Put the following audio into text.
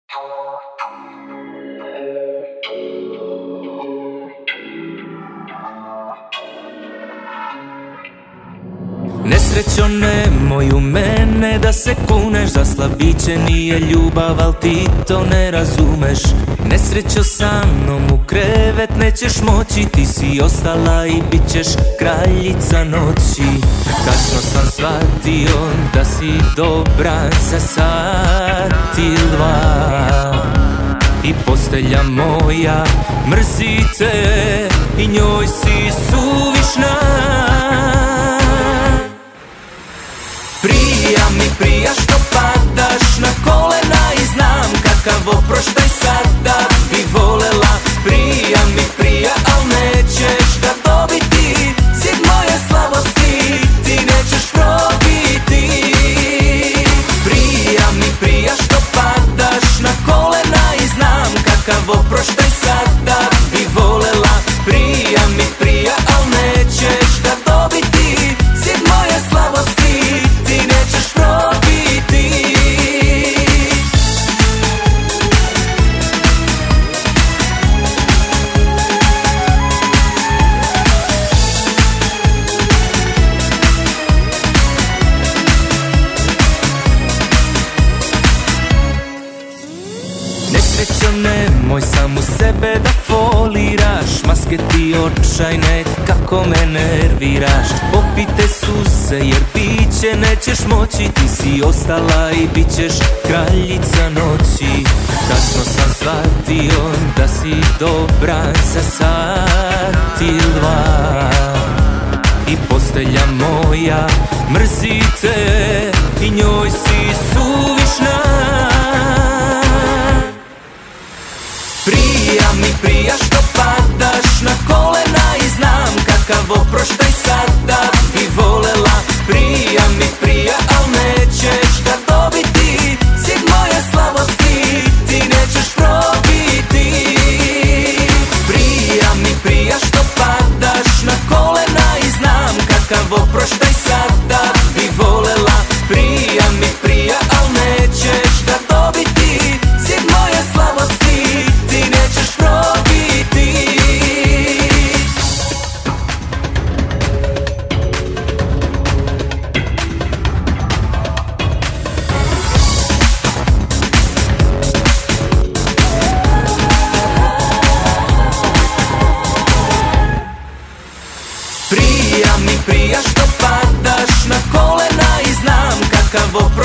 Nesrećo, nemoj u mene da se kuneš, za slabiće nije ljubav, al ti to ne razumeš. Nesrećo, sa mnom u krevet nećeš moći, ti si ostala i bit ćeš kraljica noći. Kasno sam shvatio da si dobra za sat ili dva, i postelja moja mrzi te i njoj si suvišna. Prija što padaš na kolena i znam kakav oproštaj sada bi volela. Prija, al nećeš ga dobiti, zid moje slabosti ti nećeš probiti. Prija što padaš na kolena i znam kakav oproštaj sada bi volela. Prija, al nećeš ga dobiti, zid moje slabosti ti nećeš probiti. Nesrećo, nemoj samu sebe da foliraš, maske ti očajne kako me nerviraš. Popite suze jer piće nećeš moći, ti si ostala i bit ćeš kraljica noći. Kasno sam shvatio da si dobra za sat ili dva, i postelja moja mrzi te i njoj si suvišna. Prija što padaš na kolena i znam kakav oproštaj sada bi volela. Prija, al nećeš ga dobiti, zid moje slabosti ti nećeš probiti. Prija što padaš na kolena i znam kakav oproštaj sada bi volela. Prija, al nećeš ga dobiti, zid moje slabosti ti nećeš probiti. Prija što padaš na kolena i znam kakav